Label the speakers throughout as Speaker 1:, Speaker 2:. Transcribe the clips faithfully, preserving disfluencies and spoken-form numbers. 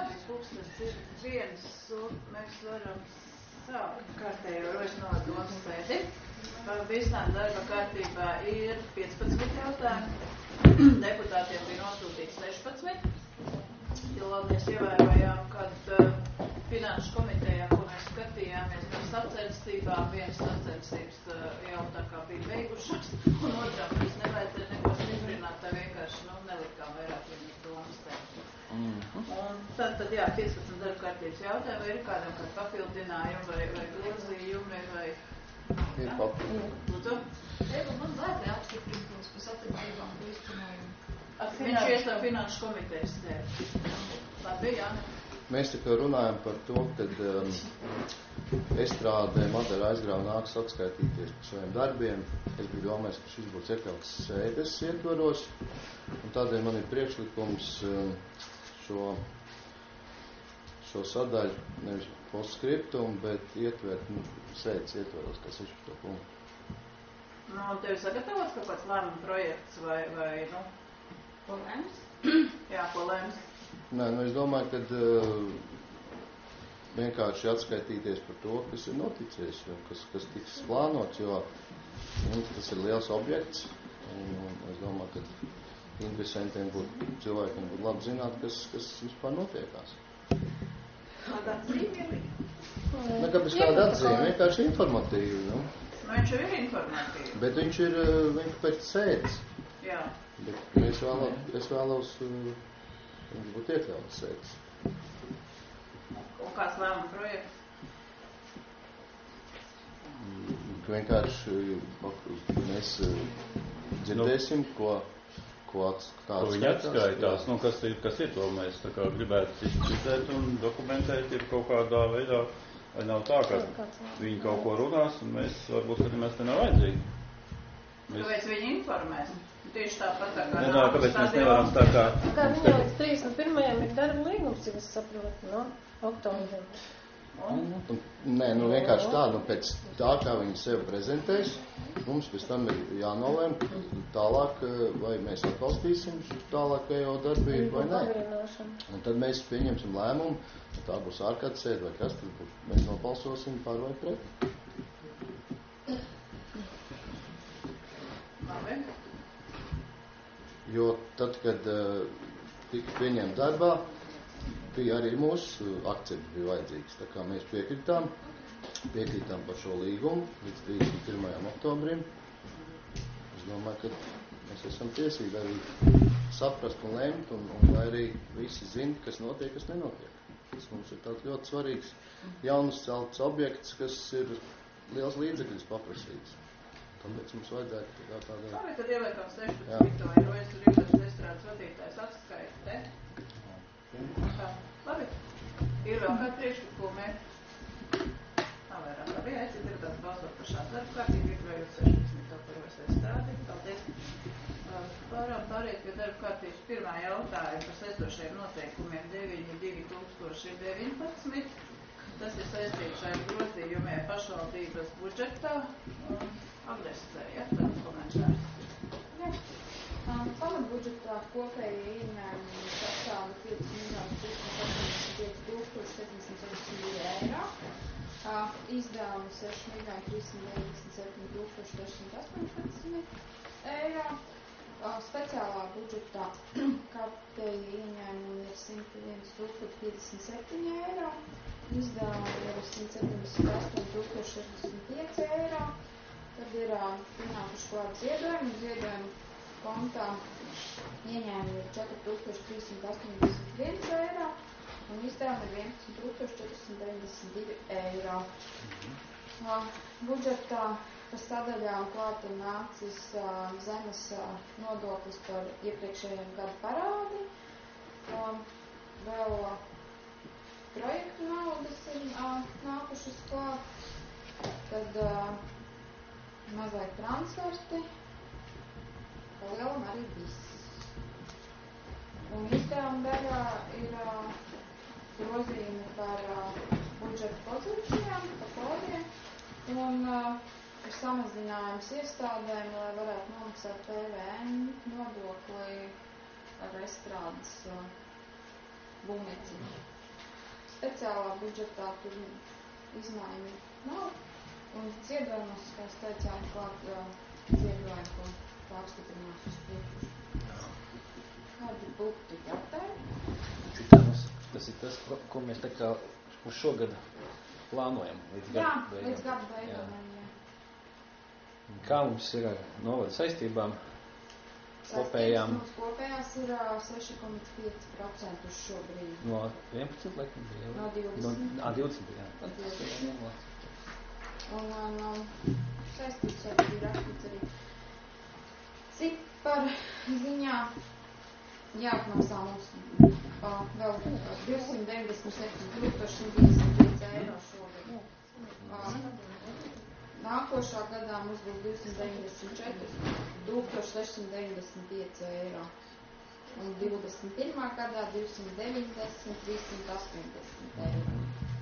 Speaker 1: Pūkstens ir viens, un mēs varam sākt kārtējo rožinotu domas sēdi. Visām darba kārtībā ir piecpadsmit jautājumi. Deputātiem bija nosūtīts sešpadsmit. Jo mēs ievērojām, kad uh, finanšu komitejā, ko mēs skatījāmies par sacensībām, vienas sacensības uh, jau tā kā bija beigušas, un otrām mēs nevajadzēja neko stiprināt, tā vienkārši nu, nelikām vairāk vienas domas sēdi. Mm-hmm. Un tad, tad jā, piecpadsmit darba kārtības jautājumi, vai ir kādam kādi papildinājumi, vai, vai grozījumi, vai...
Speaker 2: Ir papildinājumi.
Speaker 1: Lūdzu?
Speaker 3: Eva, man vajadzēja apstiprināt par sacensībām, ko izcinājumu.
Speaker 1: Viņš ies no finanšu komitejas dēļ. Labi, jā.
Speaker 2: Mēs tikai runājam par to, kad um, estrādē Madara aizgrāva nāks atskaitīties par saviem darbiem. Es biju domājis, ka šis būs iekļauts sēdes ietvaros, un tādēļ man ir priekšlikums um, šo, šo sadaļu nevis postskriptumu, bet ietvert nu, sēdes ietvaros, kā sešpadsmito punktu.
Speaker 1: Nu, tev ir sagatavots kaut kāds lēmuma projekts vai, vai nu...
Speaker 3: Ko lēms?
Speaker 1: Jā, ko lēms?
Speaker 2: Nē, nu es domāju, ka uh, vienkārši atskaitīties par to, kas ir noticies, un kas, kas tiks plānots, jo nu, tas ir liels objekts, un, un es domāju, ka interesantiem būtu, cilvēkiem būtu labi zināt, kas, kas vispār notiekās.
Speaker 1: Kāda atzīme?
Speaker 2: Ne, kāpēc kāda atzīme, vienkārši informatīvi, nu.
Speaker 1: Nu, viņš jau ir informatīvi.
Speaker 2: Bet viņš ir, viņš pēc sēdes.
Speaker 1: Jā.
Speaker 2: Bet mēs vēlos, es vēlos, viņš būtu iekļauts sēdes.
Speaker 1: Un kāds lēmuma projekts?
Speaker 2: Vienkārši mēs dzirdēsim, ko, ko
Speaker 4: Ko viņi atskaitās, nu, kas ir, kas ir to mēs tā kā gribētu izcitēt un dokumentēt ir kaut kādā veidā, vai nav tā, ka viņi kaut ko runās un mēs varbūt, ka mēs te nav vajadzīgi. Mēs...
Speaker 1: Kāpēc viņi informēs? Tieši tāpat tā kā...
Speaker 4: Nezinu, kāpēc mēs nevaram tā kā...
Speaker 5: Kā viņa līdz trīsdesmit pirmajam ir darba līgums, cik es saprotu, no oktobrim.
Speaker 2: Nē, nu vienkārši tā, nu pēc tā, kā viņi sevi prezentēs, mums pēc tam ir jānolēm tālāk, vai mēs atbalstīsim tālākajo darbību vai nē. Un tad mēs pieņemsim lēmumu, tā būs ārkārtas sēde vai kas, tad būs, mēs nopalsosim par vai pret.
Speaker 1: Labi.
Speaker 2: Jo tad, kad uh, tika pieņemt darbā, bija arī mūsu akcepts bija vajadzīgs. Tā kā mēs piekritām, piekritām par šo līgumu līdz trīsdesmit pirmajam oktobrim. Es domāju, ka mēs esam tiesīgi arī saprast un lemt, un, un lai arī visi zina, kas notiek, kas nenotiek. Tas mums ir tāds ļoti svarīgs jaunas celts objekts, kas ir liels līdzekļus paprasīts. Tāpēc mums vajadzētu tā tādā...
Speaker 1: Labi, tad ieliekam sešpadsmito, jo es tur īpaši estrādes vadītājs atskaita, te? Tā, labi. Ir vēl kādi priekšlikumi? Nav vairāk, labi, aicinu gribētu balsot par šādu darbu kārtību, iekļaujot sešpadsmito par O S estrādi. Paldies. Pārām pāriet pie darba kārtības pirmā jautājuma par saistošajiem noteikumiem deviņi divi tūkstoši deviņpadsmit. Tas ir saistīts ar grozījumiem pašvaldības budžetā. Agresē, ja, tāds komentārs.
Speaker 3: Jā. Pamatbudžetā kopēji ieņēmumi sastāda pieci miljoni trīssimt astoņdesmit pieci tūkstoši septiņsimt septiņdesmit divi eiro. Izdevumi seši miljoni trīssimt deviņdesmit septiņi tūkstoši sešsimt astoņpadsmit eiro. Speciālā budžetā kopēji ieņēmumi ir simt viens tūkstoši piecdesmit septiņi eiro. Izdevumi ir simt septiņdesmit astoņi tūkstoši sešdesmit pieci eiro. Tad ir pienākuši klāt ziedojumi, ziedojumu kontā ieņēmumi ir četri tūkstoši trīssimt astoņdesmit viens eiro un izdevumi ir vienpadsmit tūkstoši četri simti deviņdesmit divi eiro. Uh, budžetā pa sadaļām klāt ir nācis uh, zemes uh, nodoklis par iepriekšējiem gadu parādi. Uh, vēl uh, projektu naudas ir uh, nākušas klāt. Tad uh, mazliet transferti, pa lielam arī viss. Un izdevuma daļā ir uh, grozījumi par uh, budžeta pozīcijām, par kodiem, un uh, ir samazinājums iestādēm, lai varētu nomaksāt P V N nodokli ar estrādes uh, būvniecību. speciālā budžetā tur izmaiņu nav. Un ziedojumos, kā es teicu, jāatklāt uh, ziedojumu, ko pārstiprinās uz priekšu. Kādi būtu tik jautājumi?
Speaker 6: Tas, tas ir tas, ko, ko mēs tā kā uz šogad plānojam. Līdz
Speaker 3: Jā,
Speaker 6: gadu beigām.
Speaker 3: līdz gadu beigām. Jā.
Speaker 6: Kā mums ir ar novada saistībām? Kopējām
Speaker 3: Mums kopējās ir uh, seši komats pieci procenti uz šo brīdi.
Speaker 6: no vienpadsmit, laikam bija.
Speaker 3: No divdesmit.
Speaker 6: No, ā, divdesmit, jā.
Speaker 3: divdesmit. Un, un, un saistības arī ir rakstīts arī ciparu ziņā. Jāatmaksā mums uh, vēl divsimt deviņdesmit septiņi tūkstoši simt divdesmit pieci eiro šogad. Uh, nākošā gadā mums būs divsimt deviņdesmit četri tūkstoši sešsimt deviņdesmit pieci eiro. Un divdesmit pirmā gadā divsimt deviņdesmit trīssimt astoņdesmit eiro.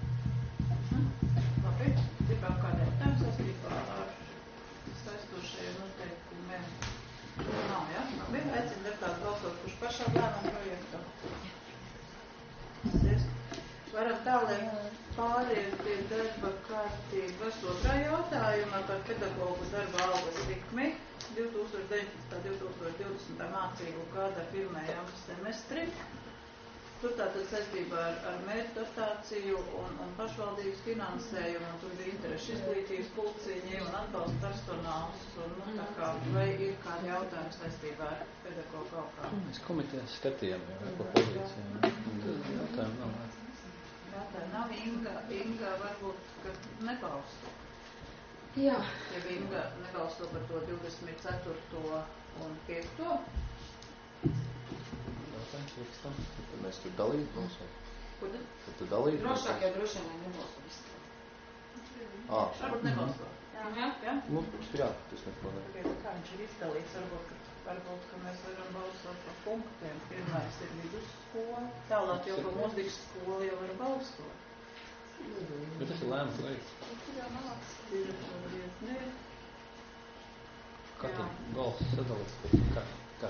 Speaker 1: Labi, ir vēl kādā jautājuma saistībā ar saistošajiem noteikumiem? Nav, jā? Labi, aicinu deputātu balsot, kurš par šā lēmumu projektu. Paldies. Varam tālāk pāriet pie darba kārtības otrā jautājuma par pedagogu darba algas likmi divi tūkstoši deviņpadsmitajā un divi tūkstoši divdesmitajā mācību gada pirmajam semestri. Tur tātad saistībā ar, ar mērķu dotāciju un, un pašvaldības finansējumu, un tur bija interešu izglītības pulciņi un atbalsta personāls, un, nu, tā kā, vai ir kādi jautājumi saistībā ar pedagogu kaut kā?
Speaker 6: Mēs komitejās skatījām jau par pozīcijām. Jautājumu nav.
Speaker 1: Jautājumu nav. Inga, Inga varbūt, ka nebalsto.
Speaker 3: Jā.
Speaker 1: Ja Inga nebalsto par to divdesmit ceturto un piekto
Speaker 6: Jautājums rakstam.
Speaker 2: Tad mēs tur dalīt balsot.
Speaker 1: Kur tad?
Speaker 2: Tad tu dalīt
Speaker 3: Drošāk jau droši vien nebalso visu.
Speaker 2: Ā,
Speaker 1: Varbūt nebalsto. Jā, jā. jā?
Speaker 2: nu, jā, tas neko ne.
Speaker 1: Tagad, kā viņš ir izdalīts, varbūt, ka, varbūt, ka mēs varam balsot par punktiem. Pirmais ir vidusskola, tālāk jau par mūzikas skolu jau var balsot.
Speaker 6: Bet tas ir lēmums projekts.
Speaker 3: Tur jau nav.
Speaker 1: Direktora vietnieks.
Speaker 6: Kā
Speaker 1: Jā.
Speaker 6: tad balss sadalīts? Kā? Kā?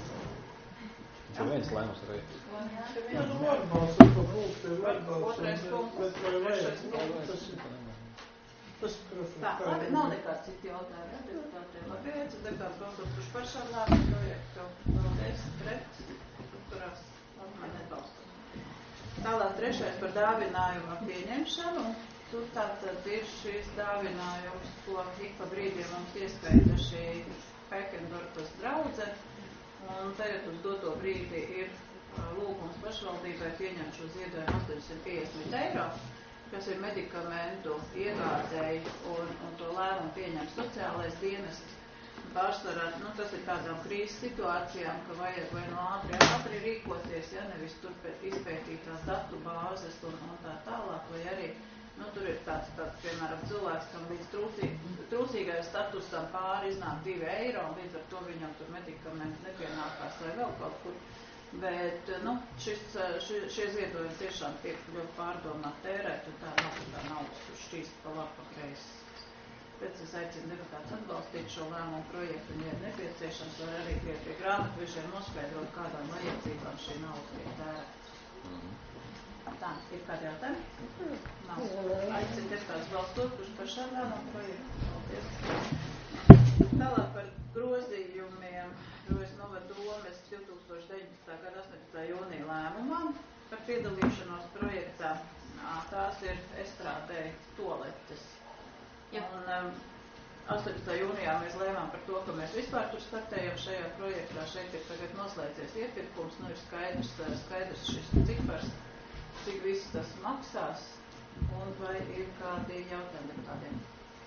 Speaker 6: Viņš ir viens lēmums projekts.
Speaker 7: Jā, nu var balsot par punktiem, var
Speaker 1: Otrais
Speaker 7: balsot,
Speaker 1: punkts,
Speaker 7: bet vai vajag,
Speaker 1: trešais
Speaker 7: nu,
Speaker 1: punkts.
Speaker 7: tas, tas, protams,
Speaker 1: Tā, labi, nav nekāds citi jautājumi, jā, deputātiem. Labi, aicinu deputātu balsot, kurš par šādu lēmumu projektu. Paldies, pret, turās, labi, man nebalstot. Tālāk trešais par dāvinājuma pieņemšanu. Tur tātad ir šīs dāvinājums, ko ik pa brīdiem mums ieskaita šī Pekendorpas draudze. Un tagad uz doto brīdi ir lūgums pašvaldībai pieņemt šo ziedojumu astoņsimt piecdesmit eiro, kas ir medikamentu iegādēji, un, un to lēmumu pieņem sociālais dienests. Pārsvarā, nu, tas ir tādām krīzes situācijām, ka vajag vai no ātri, ātri rīkoties, ja nevis tur izpētīt tās datu bāzes un, un tā tālāk, vai arī, nu, tur ir tāds, tāds, piemēram, cilvēks, kam līdz trūcīgi, trūcīgai statusam pāri iznāk divi eiro, un līdz ar to viņam tur medikamenti nepienākās vai vēl kaut kur. Bet, nu, šis, ši, šie ziedojumi tiešām tiek ļoti pārdomāt tērēt, un tā nav, tā naudas tur šķīst pa labi pa kreisi. Pēc es aicinu deputātus atbalstīt šo lēmumu projektu, un, ja nepieciešams, var arī pie, pie grāmatvežiem noskaidrot, kādām vajadzībām šī nauda tiek tērēta. Tā, ir kādi jautājumi? Nav. Aicinu deputātus balstot, kurš par šādu lēmumu projektu. Paldies. Tālāk par grozījumiem. Rojas novadomes divi tūkstoši deviņpadsmitā gada astoņpadsmitā jūnija lēmumā par piedalīšanos projektā. Tās ir estrādē toaletes. Un um, astoņpadsmitā jūnijā mēs lēmām par to, ka mēs vispār tur startējam šajā projektā. Šeit ir tagad noslēdzies iepirkums, nu ir skaidrs, skaidrs šis cipars, cik viss tas maksās, un vai ir kādi jautājumi deputātiem?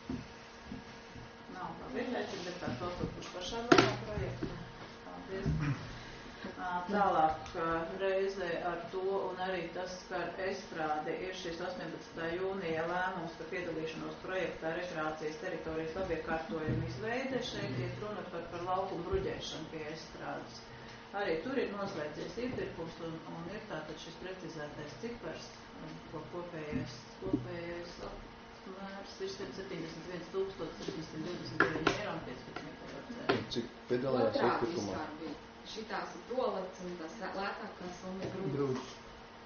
Speaker 1: Nav, labi, aicinu deputātu balsot, kurš par šādu lēmumu projektu. Paldies. Tālāk reizē ar to, un arī tas, ka estrāde ir šis astoņpadsmitā jūnija lēmums par piedalīšanos projektā rekreācijas teritorijas labiekārtojuma izveide. Šeit ir runa par, par laukumu bruģēšanu pie estrādes. Arī tur ir noslēdzies iepirkums, un, un ir tātad šis precizētais cipars, ko kopējais, kopējais apmērs ir simt septiņdesmit viens tūkstoši septiņsimt divdesmit deviņi eiro un piecpadsmit eiro.
Speaker 2: Cik piedalījās iepirkumā?
Speaker 3: Šitās ir toaletes un tās lētākās un ir grūti.
Speaker 7: Grūti.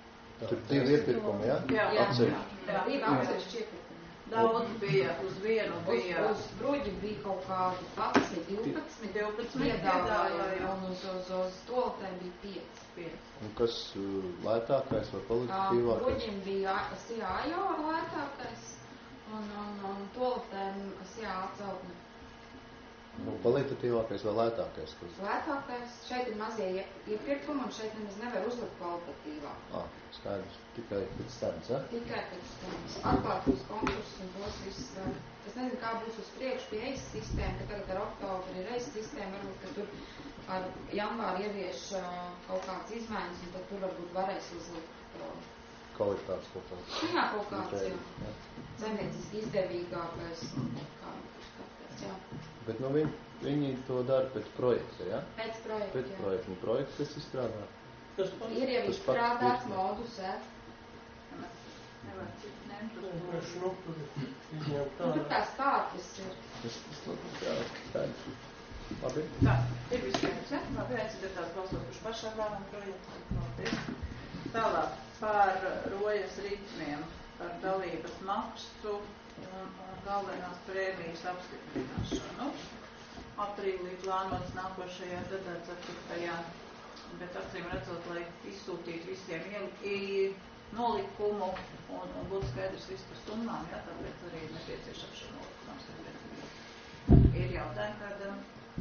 Speaker 2: Tur divi iepirkumi, ja?
Speaker 1: Jā,
Speaker 3: Jā,
Speaker 2: Atsevišķi.
Speaker 3: jā, divi atsevišķi iepirkumi.
Speaker 1: Daudz bija, uz vienu bija
Speaker 3: Uz, uz bruģi bija kaut kādi padsmit, divpadsmit,
Speaker 1: divpadsmit
Speaker 3: piedāvājumi,
Speaker 1: piedāvājumi.
Speaker 3: un uz, uz, uz toaletēm bija pieci.
Speaker 1: pieci.
Speaker 2: Un kas uh, lētākais vai
Speaker 3: Uh,
Speaker 2: kvalitatīvākais?
Speaker 3: Bruģim bija Sijā Ajora lētākais, un, un, un toaletēm Sijā Aceltne.
Speaker 2: Nu, kvalitatīvākais vai lētākais? Kas...
Speaker 3: Lētākais, šeit ir mazie iep- iepirkumi, un šeit nemaz nevar uzlikt kvalitatīvāk.
Speaker 2: Ah, skaidrs. Tikai pēc cenas, ja?
Speaker 3: Tikai pēc tam atklātos konkursus un tos visus vēl. Es nezinu, kā būs uz priekšu pie reizes sistēma, ka tagad ar oktobru ir reizes sistēma, varbūt, ka tur ar janvāru ievieš uh, kaut kādas izmaiņas, un tad tur varbūt varēs uzlikt uh,
Speaker 2: Kvalitātes kaut kāds.
Speaker 3: nu jā, kaut kāds, jā,
Speaker 2: Jā.
Speaker 3: zemnieciski izdevīgākais, un kā skaties, jā.
Speaker 2: Bet nu viņi, viņi to dara pēc projekta, ja?
Speaker 3: Pēc projekta,
Speaker 2: Pēc
Speaker 3: jā.
Speaker 2: projekta. Un projekts, kas izstrādā?
Speaker 7: Tas pats.
Speaker 3: Ir jau
Speaker 2: Tas pats
Speaker 3: izstrādāts
Speaker 2: pirks.
Speaker 3: modus, jā.
Speaker 1: Nevar citu ņemt uz
Speaker 7: Vienkārši
Speaker 1: mūžu.
Speaker 7: nopuri izņemt
Speaker 3: Nu, tur
Speaker 7: ārā.
Speaker 3: tās kārtas ir.
Speaker 2: Tas, tas labi, jā, skaidrs. Labi.
Speaker 1: Tā, ir vispirms, ja? Labi, aizsargātās balsot par pašām lēmumu projektu. Paldies. Tālāk par rojas ritmiem, par dalības maksu un, un galvenās prēmijas apstiprināšanu. Aprīlī plānots nākošajā gadā ceturtajā, bet acīm redzot, lai izsūtītu visiem iel- nolikumu un, un būtu skaidrs viss par summām, jā, tāpēc arī ir nepieciešams šo nolikumu apstiprināt. Ir jautājumi kādam?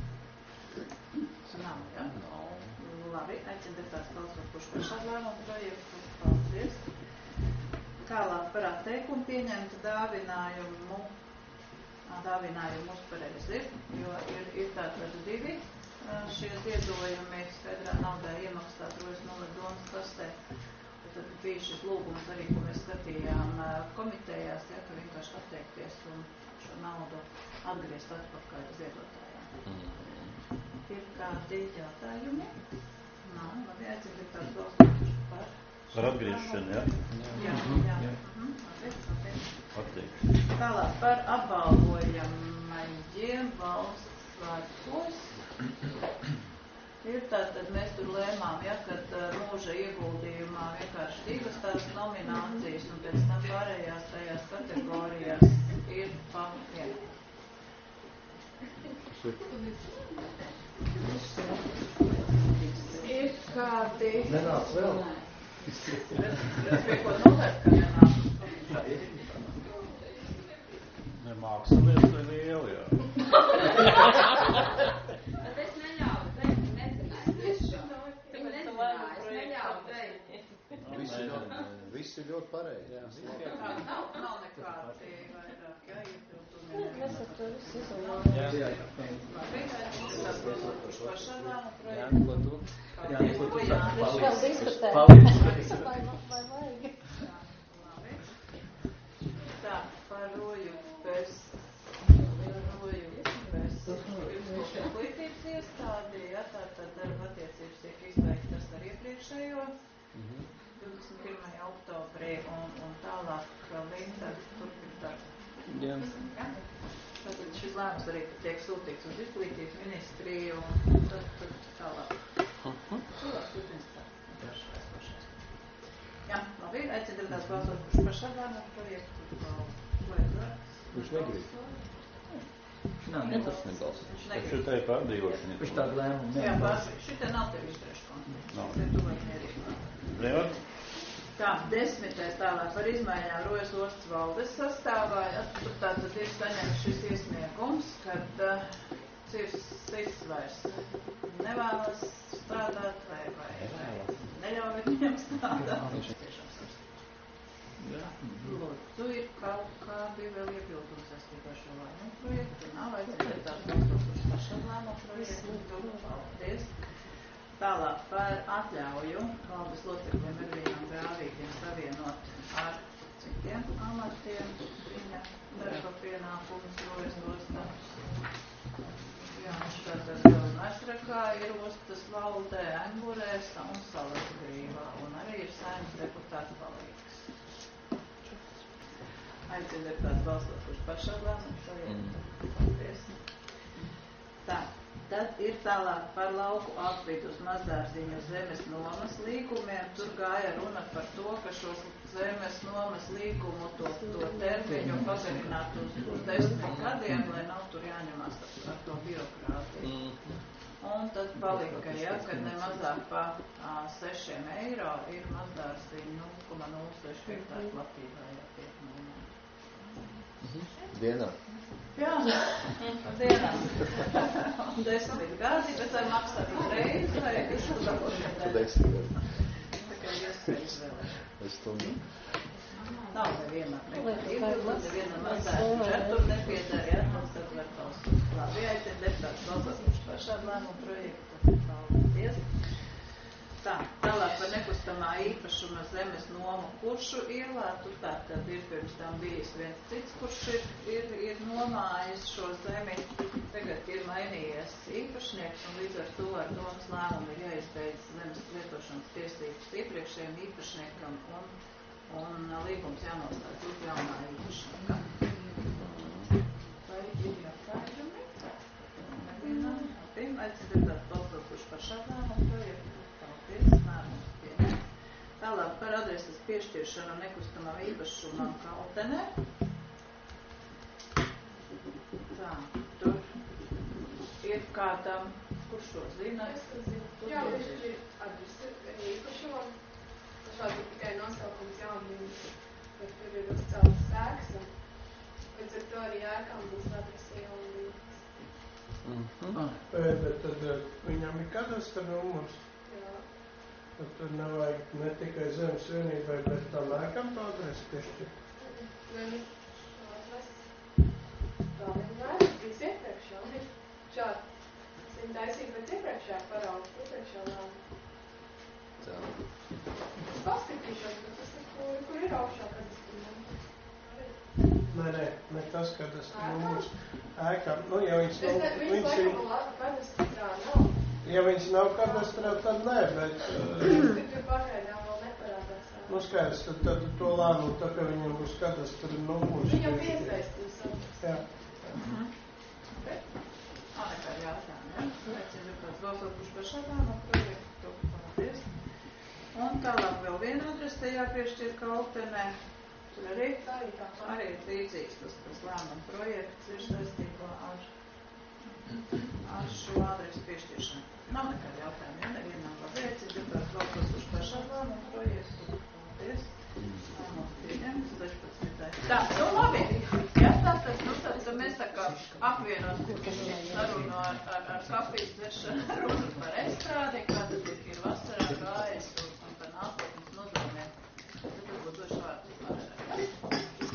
Speaker 1: Nav, jā? Labi, aicinu deputātus balsot, kurš par šādu lēmumu projektu. Paldies. Tālāk par atteikumu pieņemt dāvinājumu. Ā, Dāvinājumu uz pareizi, jo ir, ir tātad divi ā, šie ziedojumi skaidrā naudā iemaksāt rojas novads domas kastē. Tad bija šis lūgums arī, ko mēs skatījām ā, komitejās, ja, ka vienkārši atteikties un šo naudu atgriezt atpakaļ ziedotājiem. Ir kādi jautājumi? Nav, labi, aicinu deputātus balsot par.
Speaker 4: Par atgriešanu, ja?
Speaker 1: Jā, jā. Mhm, labi, labi.
Speaker 4: Atteikšu.
Speaker 1: Tālāk par apbalvojamajiem valsts svētkos. Ir tātad, mēs tur lēmām, ja, kad uh, mūža ieguldījumā vienkārši divas tās nominācijas un pēc tam pārējās tajās kategorijās ir pa vienu. Ir kādi...
Speaker 2: Nenāc vēl.
Speaker 1: Es pie ko novērt, ka nenāk.
Speaker 4: Ne mākslinieca vai liela, jā.
Speaker 3: Bet es neļauju teikt, nezināju tiešām. Viņi nezināja, es neļauju teikt.
Speaker 2: Visi ļoti, visi ļoti pareizi. Jā.
Speaker 1: Tā nav, nav nekādi vairāk, jā, ietildumi.
Speaker 5: Nesaturis izolāts.
Speaker 6: Jā, jā.
Speaker 1: Labi, tas balsot par pašām lēmumu
Speaker 6: Jā,
Speaker 1: projektu.
Speaker 6: ko tu? Jā,
Speaker 1: Paldies,
Speaker 6: ko tu
Speaker 1: ko
Speaker 6: saki?
Speaker 1: Jānis.
Speaker 5: Vēl
Speaker 6: Paldies.
Speaker 5: diskutē.
Speaker 6: Paldies.
Speaker 5: Vai, vai vajag?
Speaker 1: Jā, labi. Tā, par roju pēc, roju pēc izglītības iestādi, ja, tā tad darba attiecības tiek izbeigtas ar iepriekšējo divdesmit pirmajā oktobrī un, un tālāk Linda turpina darbu.
Speaker 6: Jā.
Speaker 1: Ja? Tātad šis lēmums arī tiek sūtīts uz izglītības ministriju un tad, tad tālāk. Cilvēks turpina darbu. Jā, labi, aicinu deputātus balsot par pašā lēmumu projektu. Ko ir vērts?
Speaker 2: Viņš negrib.
Speaker 6: Nā, ne, tas nebalso.
Speaker 1: Viņš
Speaker 4: Bet
Speaker 1: negrib.
Speaker 4: šitai pārdzīvošana.
Speaker 6: Viņš tādu lēmumu
Speaker 1: Jā,
Speaker 6: nebalso.
Speaker 1: pār, šitā nav tev izturēšana.
Speaker 4: Nav.
Speaker 1: Te tu vajag nerīkot.
Speaker 4: Nevar?
Speaker 1: Tā, desmitais tālāk par izmaiņām Rojas ostas valdes sastāvā. Ja, tur tātad ir saņemts šis iesniegums, kad uh, cirsis vairs nevēlas strādāt vai, vai, vai neļauj viņiem strādāt. Lūdzu, ir kaut kādi vēl iebildumi saistībā ar šo lēmumu projektu. Nav aicināts tās balsot uz pašam lēmumu projektu. Paldies. Tālāk par atļauju valdes locekļiem Ervīnam Grāvītim savienot ar citiem amatiem viņa darba pienākumus Rojas ostā. Jā, tātad vēl Mēsrakā ir ostas valdē, Engurēs un Salasgrīvā, un arī ir saimnes deputāts palīgs. Aicinu deputāts balsot, kurš pašā lēmumu projektu. Paldies. Tā, Tad ir tālāk par lauku apvidus mazdārziņu zemes nomas līgumiem. Tur gāja runa par to, ka šos zemes nomas līgumu to, to termiņu pagarināt uz, uz desmit gadiem, lai nav tur jāņemās ar, ar to birokrātiju. Un tad palika, ja, kad ne mazāk pa a, sešiem eiro ir mazdārziņu nulle komats nulle seši hektāru platībā jātiek nomā.
Speaker 2: Dienā.
Speaker 1: Jā, dienā. Un desmit gadi, bet vai maksā uzreiz, vai visu dabuši?
Speaker 2: Desmit gadi.
Speaker 1: Tā kā iespējas vēl.
Speaker 2: Es stundu.
Speaker 1: Nav nevienmēr nevienmēr, nevienmēr maksājums. Ar tur nepiedara, jā, mums tad var balsot. Labi, aiziet deputāts balsot par šādu lēmumu projektu. Paldies. Tā, tālāk par nekustamā īpašuma zemes nomu Kuršu ielā. Tur tā tad ir pirms tam bijis viens cits, kurš ir, ir, ir nomājis šo zemi. Tagad ir mainījies īpašnieks un līdz ar to ar domas lēmumu ir jāizbeidz zemes lietošanas tiesības iepriekšējiem īpašniekam un, un līgums jānoslēdz uz jaunā īpašnieka. Vai ir jautājumi? Nevienam? Pirmā aicināt balsot, kurš par šādu lēmumu projektu. Tālāk par adreses piešķiršanu nekustamam īpašumam Kaltenē. Tā, tur ir kādam, kurš to zina?
Speaker 8: Es to zinu. Jā, viņš ir adrese īpašumam. Šādi tikai nosaukums jaunības, bet tur ir uzceltas ēkas. Līdz ar to arī ēkām būs adrese jaunības.
Speaker 7: Mm-hmm. Bet tad viņam ir kadastra numurs. Tad tur nevajag ne tikai zemes vienībai, bet tam ēkam to adresi piešķirt.
Speaker 8: Nē, šo adresi. Tā vienmēr bijis iepriekš jau. Šādi. Es viņu taisīju pēc iepriekšējā parauga, iepriekšējā lēma.
Speaker 2: Tā.
Speaker 8: Es paskatīšos, bet tas ir, kur, kur ir augšā kadastra numurs.
Speaker 7: Nē, nē, ne tas kadastra numurs. Ēkam, nu, ja viņas
Speaker 8: nav... Es ne, viņas laikam labi kadastrā nav.
Speaker 7: Ja viņas nav kadastrā, tad nē, bet...
Speaker 8: Uh, tur pakaļā vēl neparādās.
Speaker 7: Nu, skaidrs, tad, tad to lēmumu, tā kā viņam būs kadastra numurs.
Speaker 8: Viņam piesaistīs.
Speaker 7: Jā.
Speaker 1: Mhm. Okay. Ā, nekā jātājumi, ja? Aicinu kāds balsot, kurš par šādām projektu. Paldies. Un tālāk vēl viena adrese jāpiešķir Kaltenē. Tur arī, arī ir līdzīgs tas, tas lēmuma projekts ir saistībā ar, ar šo adresu piešķiršanu. Nav nekādi jautājumi, ja nevienam labi aicinu, deputāts balsos uz par šādu lēmumu projektu. Paldies. Lēmums pieņemts sešpadsmitais. Tā, nu labi. Jā, tātad, nu tad mēs tā kā apvienosim sarunu ar, ar, ar kafijas dzeršanu runu par estrādi, kā tad ir, ir vasarā gājis un, un par nākotnes nodomiem. Tad varbūt došu vārdu pārējā.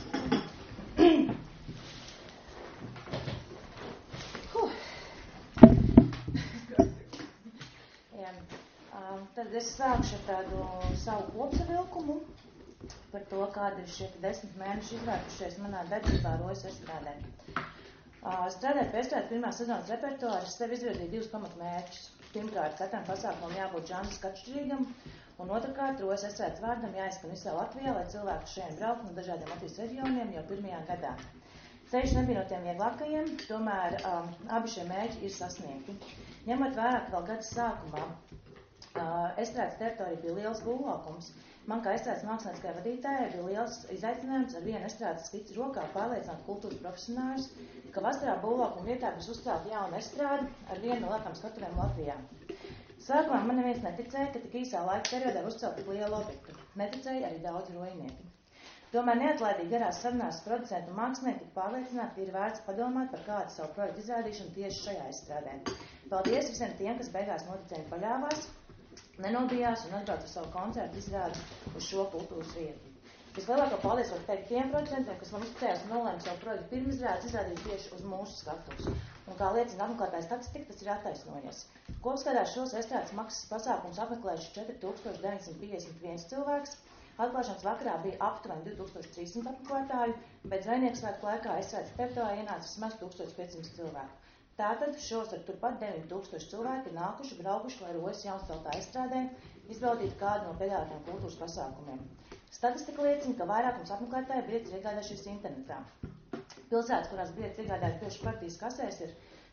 Speaker 9: Tad es sākšu tādu savu kopsavilkumu par to, kāda ir šie desmit mēneši izvērtušies manā darbībā Rojas estrādē. Strādājot pie estrādes pirmās sezonas repertuāra, es sev izvirzīju divus pamatmērķus. Pirmkārt, katram pasākumam jābūt žanriski atšķirīgam, un otrkārt, Rojas estrādes vārdam jāizskan visā Latvijā, lai cilvēku šeit braukt no dažādiem Latvijas reģioniem jau pirmajā gadā. Ceļš nebija no tiem vieglākajiem, tomēr um, abi šie mērķi ir sasniegti. Ņemot vērā, ka vēl gada sākumā Uh, estrādes teritorija bija liels būvlaukums. Man kā estrādes mākslinieckajai vadītājai bija liels izaicinājums ar vienu estrādes skici rokā pārliecināt kultūras profesionāļus, ka vasarā būvlaukuma vietā būs uzcelt jaunu estrādi ar vienu no lielākām skatuvēm Latvijā. Sākumā man neviens neticēja, ka tik īsā laika periodā var uzcelt tik lielu objektu. Neticēja arī daudz rojinieki. Tomēr neatlaidīgi garās sarunās producentu un mākslinieki tika pārliecināti, ka ir vērts padomāt par kādu savu projektu izrādīšanu tieši šajā estrādē. Paldies visiem tiem, kas beigās noticēja paļāvās, nenobijās un atbrauc ar savu koncertu izrādi uz šo kultūras vietu. Vislielāko paldies var teikt tiem producentiem, kas man uzticējās un nolēma savu projektu pirmizrādes izrādīt tieši uz mūsu skatuves. Un kā liecina apmeklētāja statistika, tas ir attaisnojies. Kopskaitā šos estrādes maksas pasākumus apmeklējuši četri tūkstoši deviņi simti piecdesmit viens cilvēks. Atklāšanas vakarā bija aptuveni divi tūkstoši trīs simti apmeklētāju, bet zvejnieku svētku laikā estrādes teritorijā ienāca vismaz tūkstoš piecsimt cilvēku. Tātad šovasar turpat deviņi tūkstoši cilvēki ir nākuši, braukuši, lai Rojas jaunceltā estrādē izbaudītu kādu no piedāvātiem kultūras pasākumiem. Statistika liecina, ka vairākums apmeklētāju biļetes iegādājušies internetā. Pilsētas, kurās biļetes iegādājas tieši partijas kasēs, ir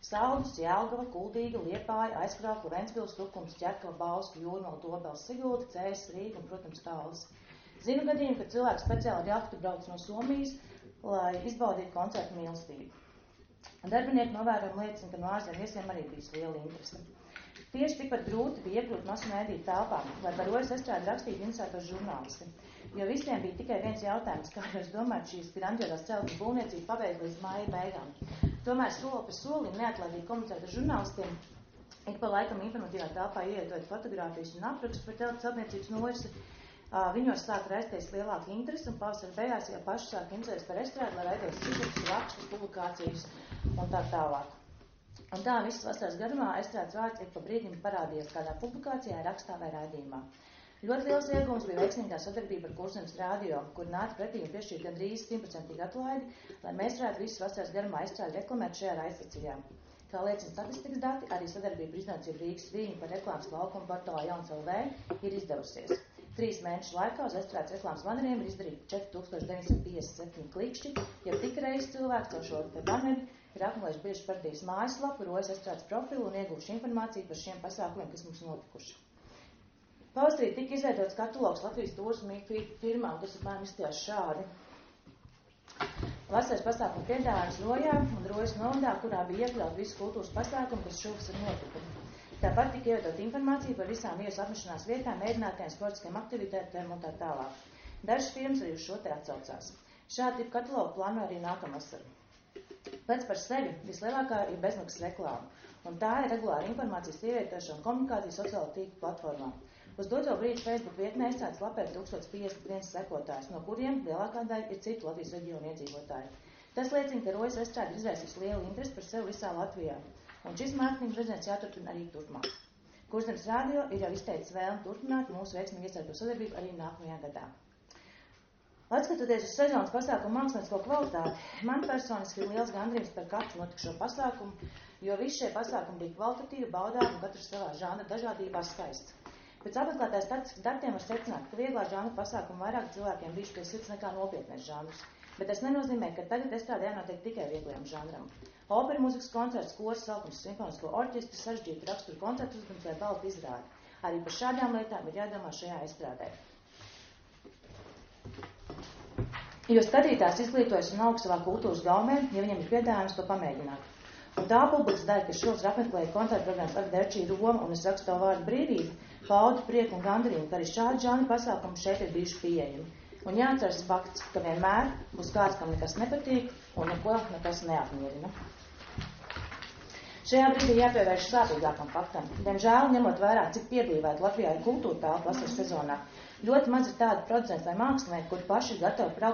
Speaker 9: Saldus, Jelgava, Kuldīga, Liepāja, Aizkrauka, Ventspils, Tukums, Ķerkava, Bauska, Jūrmala, Dobels, Sigulda, Cēsis, Rīga un, protams, Tālis. Zinu gadījumu, ka cilvēks speciāli ar jahtu brauc no Somijas, lai izbaudītu koncertu mīlestību. Darbinieki novērojumi liecina, ka no ārzemju viesiem arī bijis liela interese. Tieši tikpat grūti bija iekļūt masu mēdīju telpām, lai par rojas estrādi rakstītu interesētos žurnālisti. Jo visiem bija tikai viens jautājums, kā jūs domājat šīs grandiozās celtnes būvniecību pabeigt līdz māja beigām. Tomēr soli pa solim neatlaidīgi komunicēt ar žurnālistiem, ik pa laikam informatīvā telpā ievietojot fotogrāfijas un aprakstu par celtniecības norisi, viņos sāk raisties lielāka interese un pavasara beigās jau paši sāk interesēties par estrādi, lai veidos sižetus, rakstus, publikācijas un tā tālāk. Un tā visas vasaras garumā estrādes vārds ik pa brīdim parādījās kādā publikācijā, rakstā vai raidījumā. Ļoti liels iegūms bija veiksmīgā sadarbība ar Kurzemes radio, kur nāca pretī un piešķīra gandrīz simtprocentīgi atlaidi, lai mēs varētu visas vasaras garumā estrādi reklamēt šajā raidstacijā. Kā liecina statistikas dati, arī sadarbība ar izdevniecību Rīgas Viļņu par reklāmas laukumu portālā Jauns L V ir izdevusies. Trīs mēnešu laikā uz estrādes reklāmas baneriem ir izdarīti četri tūkstoši deviņi simti piecdesmit septiņi klikšķi, jau tik reizes cilvēks to šo te baneri ir apmeklējuši bieži partijas mājaslapu, rojas estrādes profilu un ieguvuši informāciju par šiem pasākumiem, kas mums notikuši. Pavasarī tika izveidots katalogs Latvijas turisma firmām, kas apmēram izskatījās šādi. Vasaras pasākumu piedāvājums Rojā un Rojas novadā, kurā bija iekļaut visu kultūras pasākumu, kas šovasar notika. Tāpat tika ievietot informāciju par visām viesu apmešanās vietām, mēģinātiem, sportiskiem aktivitātēm un tā tālāk. Dažas firmas arī uz šo te atsaucās. Šādi tipu katalogu plāno arī nākamvasar. Pēc par sevi vislielākā ir bezmaksas reklāma, un tā ir regulāra informācijas ievietošana un komunikācija sociālo tīklu platformā. Uz doto brīdi Facebook vietnē estrādes lapē ir tisíc piecdesmit viens sekotājs, no kuriem lielākā daļa ir citu Latvijas reģionu iedzīvotāji. Tas liecina, ka rojas estrāde izraisīs lielu interesi par sevi visā Latvijā. Un šis mārketinga virziens jāturpina arī turpmāk. Kurzemes radio ir jau izteicis vēlmi turpināt mūsu veiksmīgi iesaistīto sadarbību arī nākamajā gadā. Atskatoties uz sezonas pasākumu māksliniecisko kvalitāti, man personiski ir liels gandrījums par katru notikušo pasākumu, jo visi šie pasākumi bija kvalitatīvi, baudāmi un katrs savā žanra dažādībā skaists. Pēc apmeklētājas statistikas datiem var secināt, ka vieglā žanra pasākumu vairāk cilvēkiem bijuši pie sirds nekā nopietnais žanrs, bet tas nenozīmē, ka tagad estrādē jānotiek tikai vieglajam žanram. Opera mūzikas koncerts, koris, salkums, simfonisko orķestri, sarežģītu raksturu koncertu uzdevums vai baltu izrādi. Arī par šādām lietām ir jādomā šajā estrādē. Jo skatītājs izglītojas un aug savā kultūras gaumē, ja viņam ir piedāvājums to pamēģināt. Un tā publikas daļa, kas šos apmeklēja koncertu programmas Arderčī Roma un es rakstu to vārdu brīvība, pauda prieku un gandarījumu, ka arī šādi žanri pasākumi šeit ir bijuši pieejami. Un jāatceras fakts, ka vienmēr būs kāds, kam nekas nepatīk un neko nekas neapmierina. Šajā brīdī jāpievērš sāpīgākam faktam. Diemžēl, ņemot vērā, cik piedzīvēta Latvijā ir kultūra telpa vasaras sezonā, ļoti maz ir tādu producentu vai mākslinieku, kuri paši ir gatavi